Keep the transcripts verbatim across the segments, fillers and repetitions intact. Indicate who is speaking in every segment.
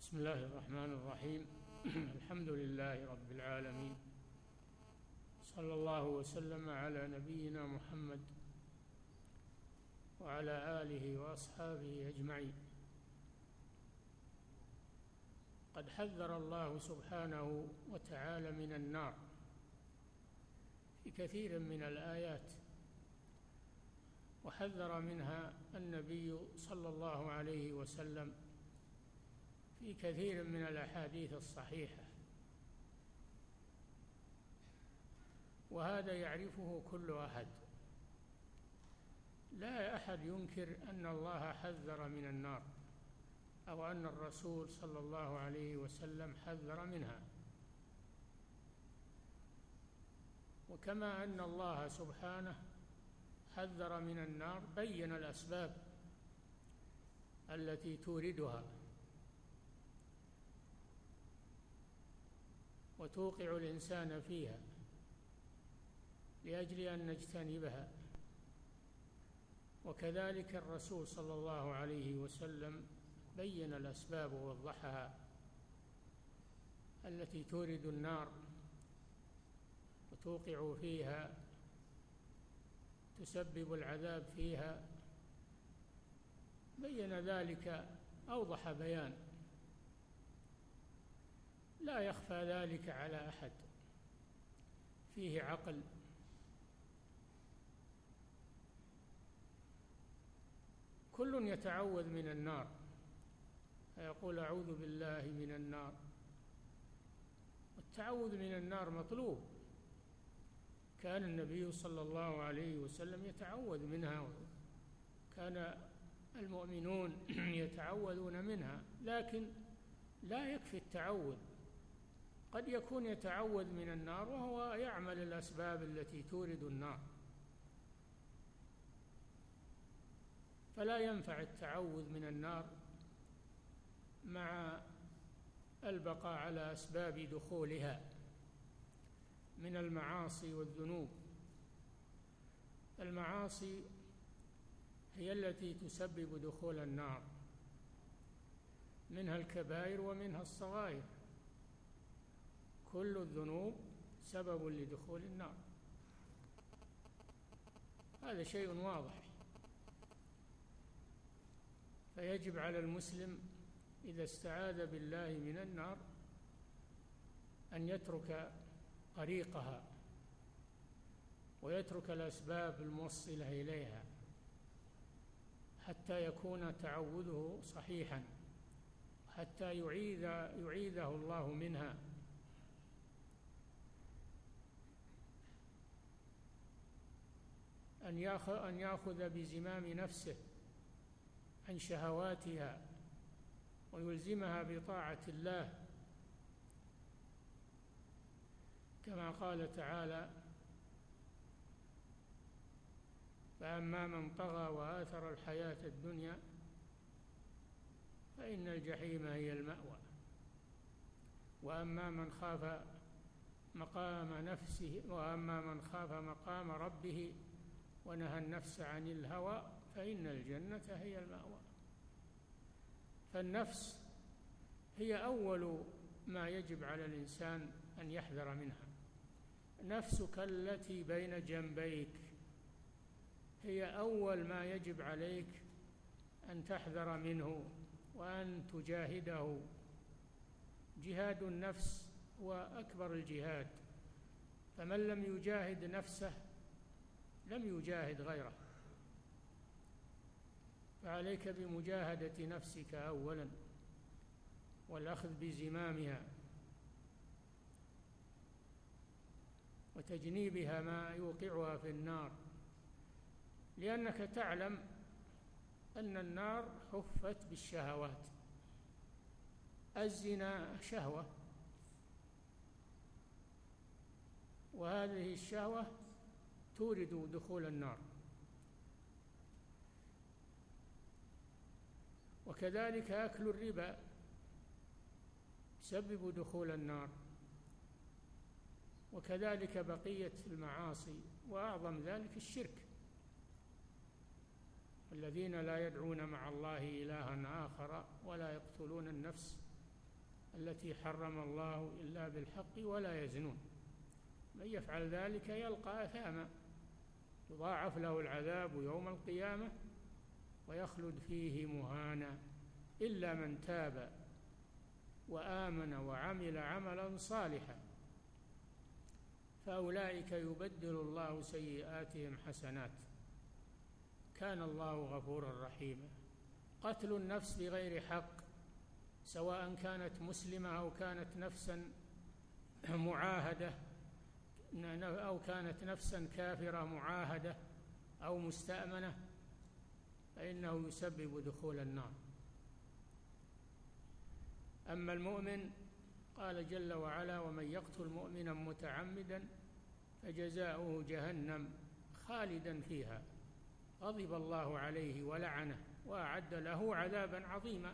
Speaker 1: بسم الله الرحمن الرحيم. الحمد لله رب العالمين، صلى الله وسلم على نبينا محمد وعلى آله وأصحابه أجمعين. قد حذر الله سبحانه وتعالى من النار في كثير من الآيات، وحذر منها النبي صلى الله عليه وسلم في كثير من الأحاديث الصحيحة، وهذا يعرفه كل أحد. لا أحد ينكر أن الله حذر من النار أو أن الرسول صلى الله عليه وسلم حذر منها. وكما أن الله سبحانه حذر من النار بين الأسباب التي توردها وتوقع الإنسان فيها لأجل أن نجتنبها. وكذلك الرسول صلى الله عليه وسلم بين الأسباب ووضحها التي تورد النار وتوقع فيها، تسبب العذاب فيها، بين ذلك أوضح بيان، لا يخفى ذلك على أحد فيه عقل. كل يتعوذ من النار فيقول أعوذ بالله من النار، والتعوذ من النار مطلوب. كان النبي صلى الله عليه وسلم يتعوذ منها، كان المؤمنون يتعوذون منها، لكن لا يكفي التعوذ. قد يكون يتعوذ من النار وهو يعمل الأسباب التي تورد النار، فلا ينفع التعوذ من النار مع البقاء على أسباب دخولها من المعاصي والذنوب. المعاصي هي التي تسبب دخول النار، منها الكبائر ومنها الصغائر. كل الذنوب سبب لدخول النار، هذا شيء واضح. فيجب على المسلم إذا استعاذ بالله من النار أن يترك طريقها ويترك الأسباب الموصلة إليها حتى يكون تعوذه صحيحا، حتى يعيذ يعيذه الله منها. أن يأخذ أن يأخذ بزمام نفسه عن شهواتها ويلزمها بطاعة الله، كما قال تعالى: فأما من طغى وآثر الحياة الدنيا فإن الجحيم هي المأوى، وأما من خاف مقام نفسه وأما من خاف مقام ربه ونهى النفس عن الهوى فإن الجنة هي المأوى. فالنفس هي أول ما يجب على الإنسان أن يحذر منها. نفسك التي بين جنبيك هي أول ما يجب عليك أن تحذر منه وأن تجاهده. جهاد النفس هو أكبر الجهاد، فمن لم يجاهد نفسه لم يجاهد غيره. فعليك بمجاهدة نفسك أولا والأخذ بزمامها وتجنيبها ما يوقعها في النار، لأنك تعلم أن النار حفت بالشهوات. الزنا شهوة، وهذه الشهوة تورد دخول النار. وكذلك أكل الربا يسبب دخول النار، وكذلك بقية المعاصي، وأعظم ذلك الشرك. الذين لا يدعون مع الله إلها آخر ولا يقتلون النفس التي حرم الله إلا بالحق ولا يزنون. من يفعل ذلك يلقى أثاما يضاعف له العذاب يوم القيامة ويخلد فيه مهانا إلا من تاب وآمن وعمل عملا صالحا فأولئك يبدل الله سيئاتهم حسنات كان الله غفورا رحيما. قتل النفس بغير حق سواء كانت مسلمة أو كانت نفسا معاهدة أو كانت نفسا كافرة معاهدة أو مستأمنة فإنه يسبب دخول النار. أما المؤمن قال جل وعلا ومن يقتل مؤمنا متعمدا فجزاؤه جهنم خالدا فيها غضب الله عليه ولعنه وأعد له عذابا عظيما.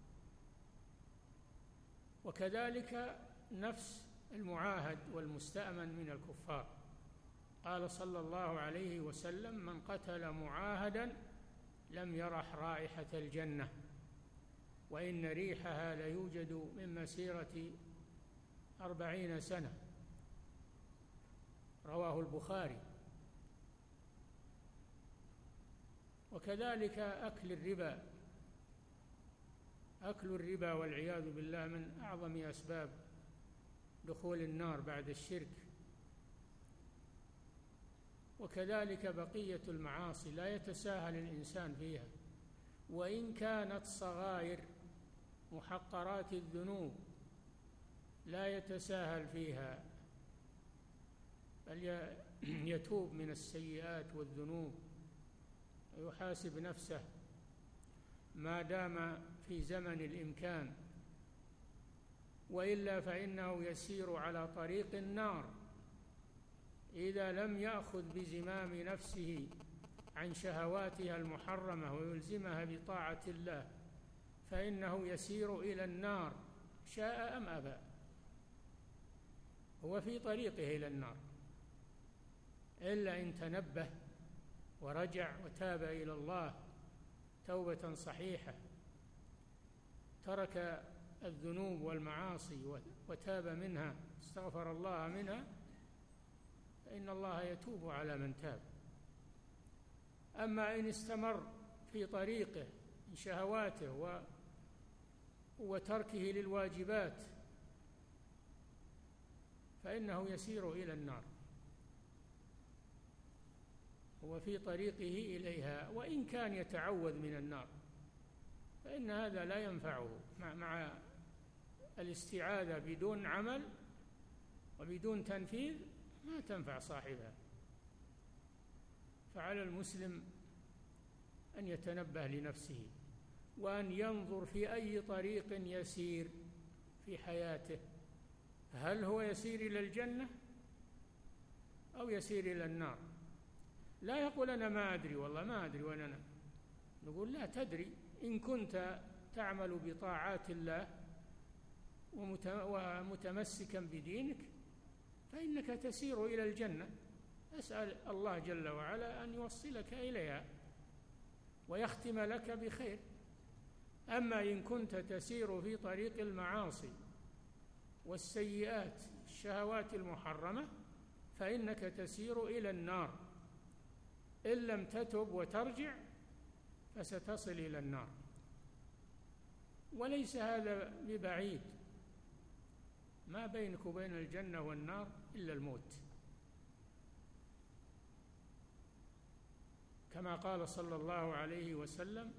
Speaker 1: وكذلك نفس المعاهد والمستأمن من الكفار قال صلى الله عليه وسلم من قتل معاهدا لم يرح رائحة الجنة وإن ريحها ليوجد من مسيرة أربعين سنة رواه البخاري. وكذلك أكل الربا أكل الربا والعياذ بالله من أعظم أسباب دخول النار بعد الشرك. وكذلك بقية المعاصي لا يتساهل الإنسان فيها وإن كانت صغائر محقرات الذنوب لا يتساهل فيها بل يتوب من السيئات والذنوب ويحاسب نفسه ما دام في زمن الإمكان وإلا فإنه يسير على طريق النار إذا لم يأخذ بزمام نفسه عن شهواتها المحرمة ويلزمها بطاعة الله فإنه يسير إلى النار شاء أم أبى هو في طريقه إلى النار إلا إن تنبه ورجع وتاب إلى الله توبة صحيحة ترك الذنوب والمعاصي وتاب منها استغفر الله منها فإن الله يتوب على من تاب. أما إن استمر في طريقه من شهواته و وتركه للواجبات فإنه يسير إلى النار هو في طريقه إليها وإن كان يتعوذ من النار فإن هذا لا ينفعه مع, مع الاستعاذة بدون عمل وبدون تنفيذ ما تنفع صاحبها. فعلى المسلم أن يتنبه لنفسه وأن ينظر في أي طريق يسير في حياته هل هو يسير إلى الجنة أو يسير إلى النار. لا يقول أنا ما أدري والله ما أدري وأنا أنا. نقول لا تدري إن كنت تعمل بطاعات الله ومتمسكا بدينك فإنك تسير إلى الجنة. أسأل الله جل وعلا أن يوصلك إليها ويختم لك بخير. أما إن كنت تسير في طريق المعاصي والسيئات الشهوات المحرمة فإنك تسير إلى النار إن لم تتب وترجع فستصل إلى النار. وليس هذا ببعيد ما بينك وبين الجنة والنار إلا الموت كما قال صلى الله عليه وسلم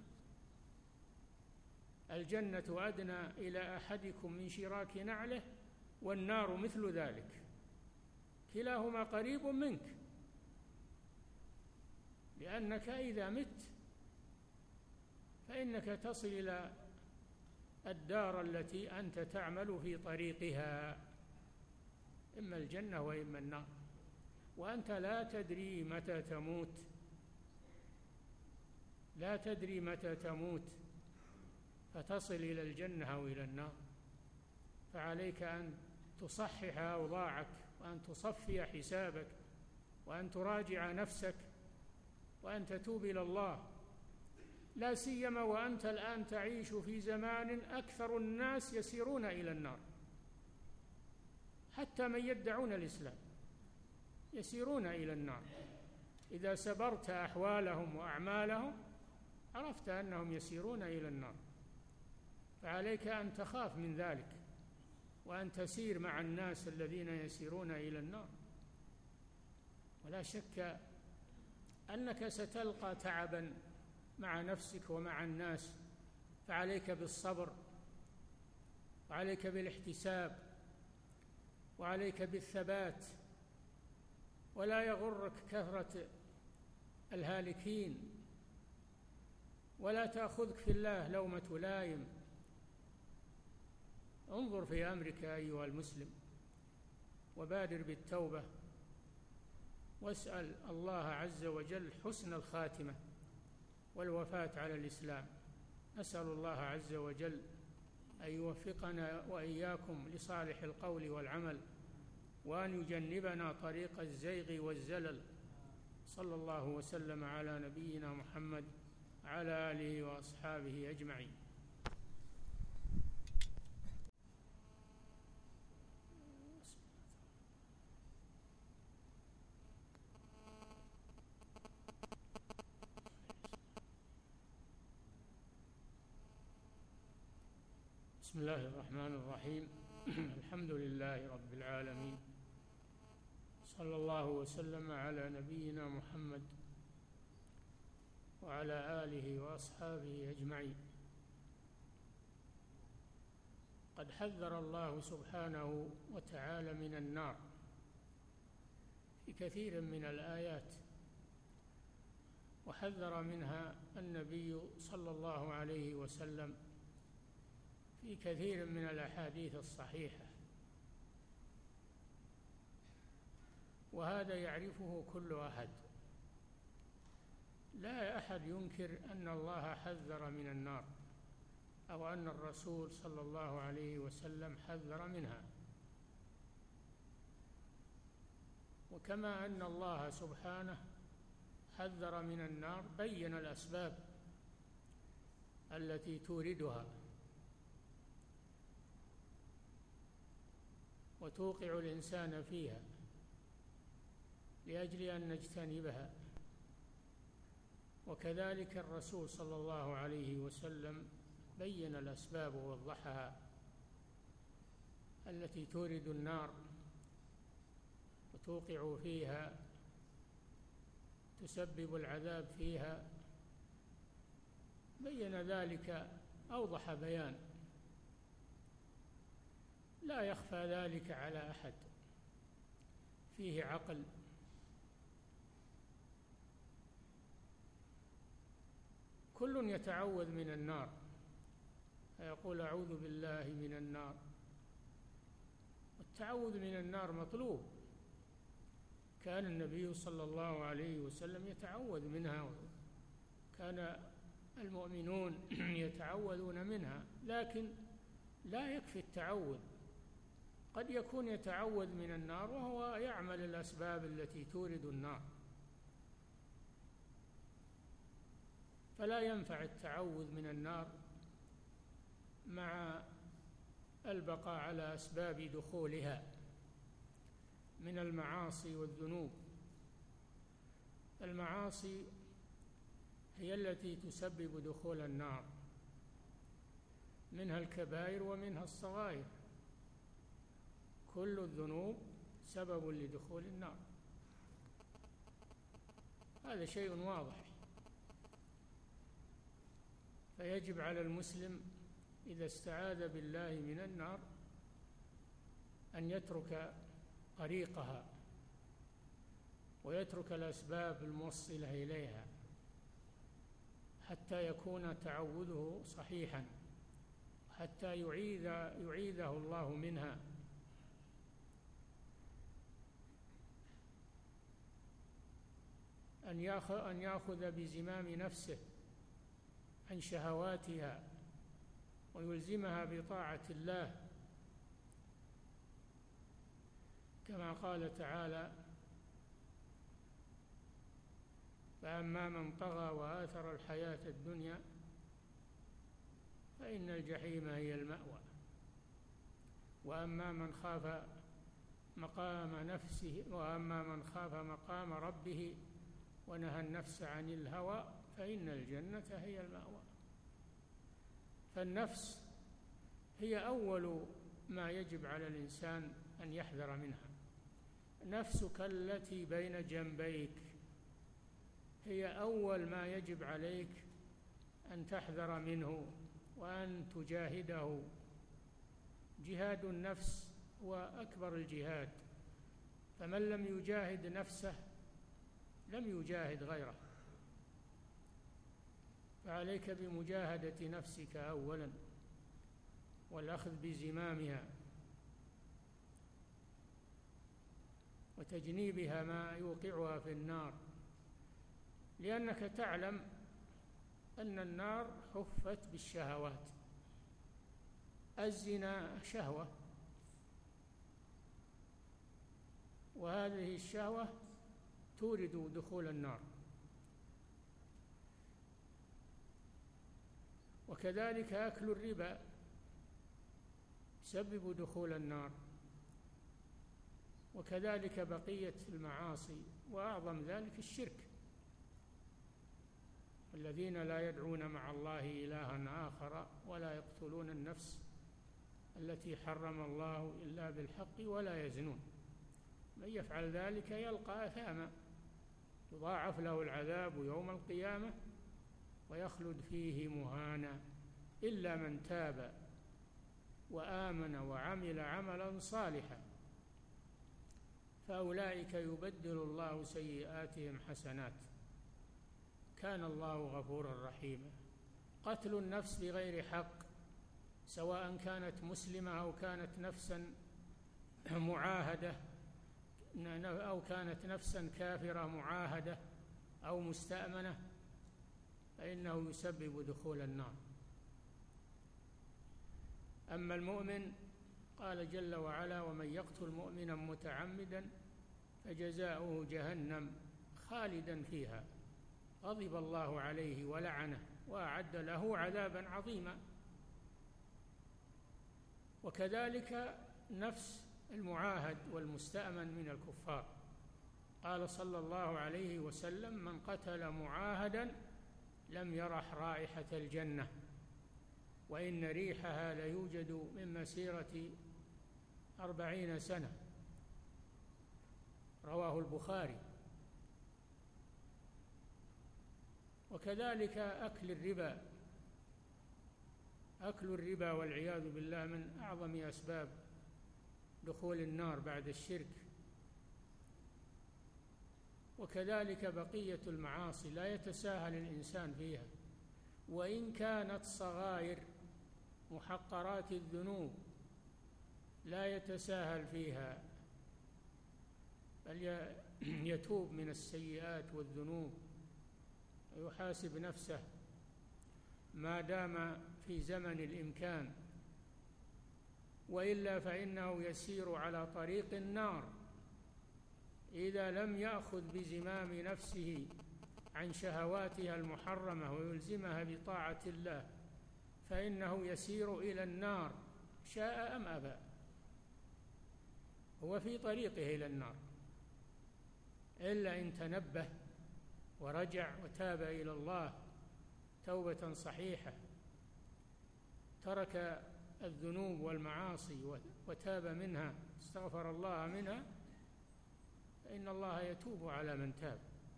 Speaker 1: الجنة أدنى إلى أحدكم من شراك نعله والنار مثل ذلك كلاهما قريب منك لأنك إذا مت فإنك تصل إلى الدار التي أنت تعمل في طريقها إما الجنة وإما النار وأنت لا تدري متى تموت لا تدري متى تموت فتصل إلى الجنة أو إلى النار. فعليك أن تصحح أوضاعك وأن تصفي حسابك وأن تراجع نفسك وأن تتوب إلى الله لا سيما وأنت الآن تعيش في زمان أكثر الناس يسيرون إلى النار، حتى من يدعون الإسلام يسيرون إلى النار. إذا سبرت أحوالهم وأعمالهم عرفت أنهم يسيرون إلى النار، فعليك أن تخاف من ذلك وأن تسير مع الناس الذين يسيرون إلى النار. ولا شك أنك ستلقى تعبا مع نفسك ومع الناس، فعليك بالصبر وعليك بالاحتساب وعليك بالثبات، ولا يغرك كثرة الهالكين، ولا تأخذك في الله لومة لائم. انظر في أمرك أيها المسلم وبادر بالتوبة، واسأل الله عز وجل حسن الخاتمة والوفاة على الإسلام. نسأل الله عز وجل أن يوفقنا وإياكم لصالح القول والعمل، وأن يجنبنا طريق الزيغ والزلل. صلى الله وسلم على نبينا محمد وعلى آله وأصحابه أجمعين. بسم الله الرحمن الرحيم. الحمد لله رب العالمين، صلى الله وسلم على نبينا محمد وعلى آله وأصحابه أجمعين. قد حذر الله سبحانه وتعالى من النار في كثير من الآيات، وحذر منها النبي صلى الله عليه وسلم في كثير من الأحاديث الصحيحة، وهذا يعرفه كل أحد. لا أحد ينكر أن الله حذر من النار أو أن الرسول صلى الله عليه وسلم حذر منها. وكما أن الله سبحانه حذر من النار بين الأسباب التي توردها وتوقع الإنسان فيها لأجل أن نجتنبها. وكذلك الرسول صلى الله عليه وسلم بين الأسباب ووضحها التي تورد النار وتوقع فيها، تسبب العذاب فيها، بين ذلك أوضح بيان، لا يخفى ذلك على أحد فيه عقل. كل يتعوذ من النار فيقول أعوذ بالله من النار. التعوذ من النار مطلوب، كان النبي صلى الله عليه وسلم يتعوذ منها، كان المؤمنون يتعوذون منها، لكن لا يكفي التعوذ. قد يكون يتعوذ من النار وهو يعمل الأسباب التي تورد النار، فلا ينفع التعوذ من النار مع البقاء على أسباب دخولها من المعاصي والذنوب. المعاصي هي التي تسبب دخول النار، منها الكبائر ومنها الصغائر، كل الذنوب سبب لدخول النار، هذا شيء واضح. فيجب على المسلم إذا استعاذ بالله من النار أن يترك طريقها ويترك الأسباب الموصلة إليها حتى يكون تعوذه صحيحا، حتى يعيذ يعيذه الله منها. أن يأخذ أن يأخذ بزمام نفسه عن شهواتها ويلزمها بطاعة الله، كما قال تعالى فأما من طغى وآثر الحياة الدنيا فإن الجحيم هي المأوى. وأما من خاف مقام نفسه وأما من خاف مقام ربه ونهى النفس عن الهوى فإن الجنة هي المأوى. فالنفس هي أول ما يجب على الإنسان أن يحذر منها. نفسك التي بين جنبيك هي أول ما يجب عليك أن تحذر منه وأن تجاهده. جهاد النفس هو أكبر الجهاد، فمن لم يجاهد نفسه لم يجاهد غيره. فعليك بمجاهدة نفسك أولا والأخذ بزمامها وتجنيبها ما يوقعها في النار، لأنك تعلم أن النار حفت بالشهوات. الزنا شهوة، وهذه الشهوة تورد دخول النار. وكذلك أكل الربا يسبب دخول النار، وكذلك بقية المعاصي، وأعظم ذلك الشرك. الذين لا يدعون مع الله إلها آخر ولا يقتلون النفس التي حرم الله إلا بالحق ولا يزنون، من يفعل ذلك يلقى أثاما يضاعف له العذاب يوم القيامة ويخلد فيه مهانا إلا من تاب وآمن وعمل عملا صالحا فأولئك يبدل الله سيئاتهم حسنات كان الله غفورا رحيما. قتل النفس بغير حق سواء كانت مسلمة أو كانت نفسا معاهدة أو كانت نفسا كافرة معاهدة أو مستأمنة فإنه يسبب دخول النار. أما المؤمن قال جل وعلا: ومن يقتل مؤمنا متعمدا فجزاؤه جهنم خالدا فيها غضب الله عليه ولعنه وأعد له عذابا عظيما. وكذلك نفس المعاهد والمستأمن من الكفار، قال صلى الله عليه وسلم: من قتل معاهدا لم يرح رائحة الجنة وإن ريحها ليوجد من مسيرة أربعين سنة، رواه البخاري. وكذلك أكل الربا، أكل الربا والعياذ بالله من أعظم أسباب دخول النار بعد الشرك. وكذلك بقية المعاصي لا يتساهل الإنسان فيها، وإن كانت صغائر محقرات الذنوب لا يتساهل فيها، بل يتوب من السيئات والذنوب ويحاسب نفسه ما دام في زمن الإمكان، وإلا فإنه يسير على طريق النار إذا لم يأخذ بزمام نفسه عن شهواتها المحرمة ويلزمها بطاعة الله، فإنه يسير إلى النار شاء أم أبى، هو في طريقه إلى النار، إلا إن تنبه ورجع وتاب إلى الله توبة صحيحة، ترك الذنوب والمعاصي وتاب منها استغفر الله منها، فإن الله يتوب على من تاب.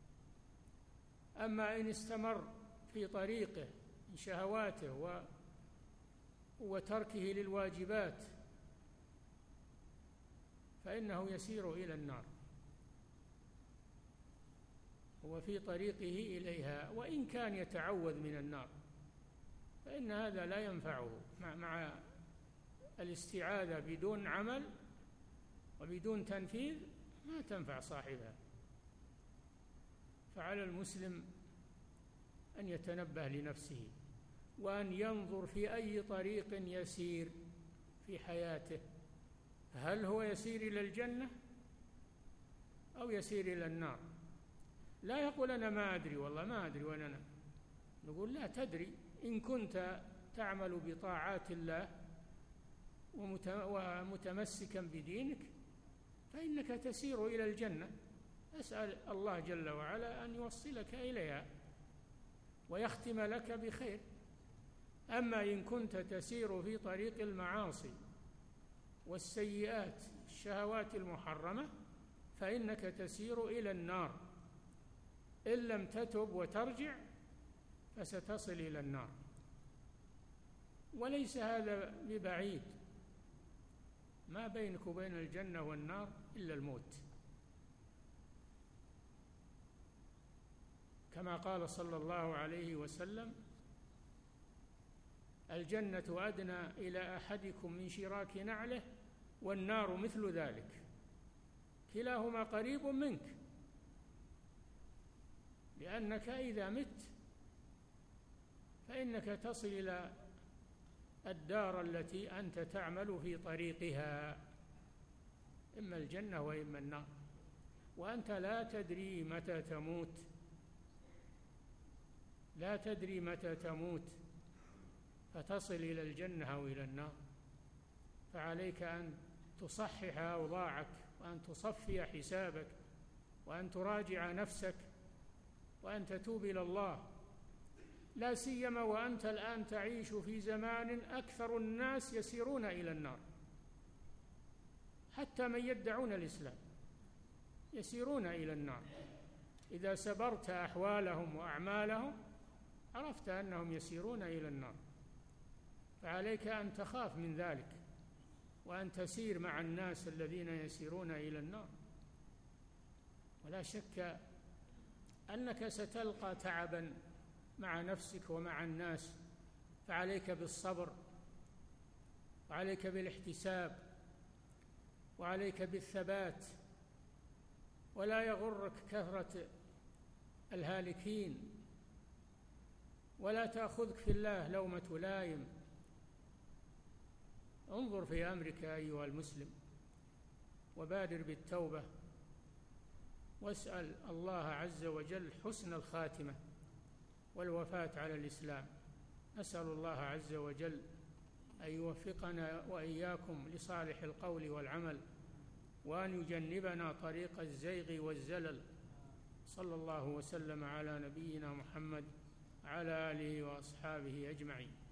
Speaker 1: أما إن استمر في طريقه من شهواته و وتركه للواجبات فإنه يسير إلى النار، هو في طريقه إليها، وإن كان يتعوذ من النار فإن هذا لا ينفعه. مع, مع الاستعاذة بدون عمل وبدون تنفيذ ما تنفع صاحبها. فعلى المسلم أن يتنبه لنفسه وأن ينظر في أي طريق يسير في حياته، هل هو يسير إلى الجنة أو يسير إلى النار؟ لا يقول أنا ما أدري، والله ما أدري وين أنا. نقول لا تدري، إن كنت تعمل بطاعات الله ومتمسكا بدينك فإنك تسير إلى الجنة. أسأل الله جل وعلا أن يوصلك إليها ويختم لك بخير. أما إن كنت تسير في طريق المعاصي والسيئات الشهوات المحرمة فإنك تسير إلى النار، إن لم تتب وترجع فستصل إلى النار. وليس هذا ببعيد، ما بينك وبين الجنة والنار إلا الموت، كما قال صلى الله عليه وسلم: الجنة أدنى إلى أحدكم من شراك نعله والنار مثل ذلك، كلاهما قريب منك، لأنك إذا مت فإنك تصل إلى الدار التي أنت تعمل في طريقها، إما الجنة وإما النار، وأنت لا تدري متى تموت، لا تدري متى تموت فتصل إلى الجنة أو إلى النار. فعليك أن تصحح أوضاعك، وأن تصفي حسابك، وأن تراجع نفسك، وأن تتوب إلى الله، لا سيما وأنت الآن تعيش في زمان أكثر الناس يسيرون إلى النار، حتى من يدعون الإسلام يسيرون إلى النار. إذا سبرت أحوالهم وأعمالهم عرفت أنهم يسيرون إلى النار، فعليك أن تخاف من ذلك، وأن تسير مع الناس الذين يسيرون إلى النار. ولا شك أنك ستلقى تعبا مع نفسك ومع الناس، فعليك بالصبر، وعليك بالاحتساب، وعليك بالثبات، ولا يغرك كثرة الهالكين، ولا تأخذك في الله لومة لائم. انظر في أمرك أيها المسلم، وبادر بالتوبة، واسأل الله عز وجل حسن الخاتمة والوفاة على الإسلام. نسأل الله عز وجل أن يوفقنا وإياكم لصالح القول والعمل، وأن يجنبنا طريق الزيغ والزلل. صلى الله وسلم على نبينا محمد وعلى آله وأصحابه أجمعين.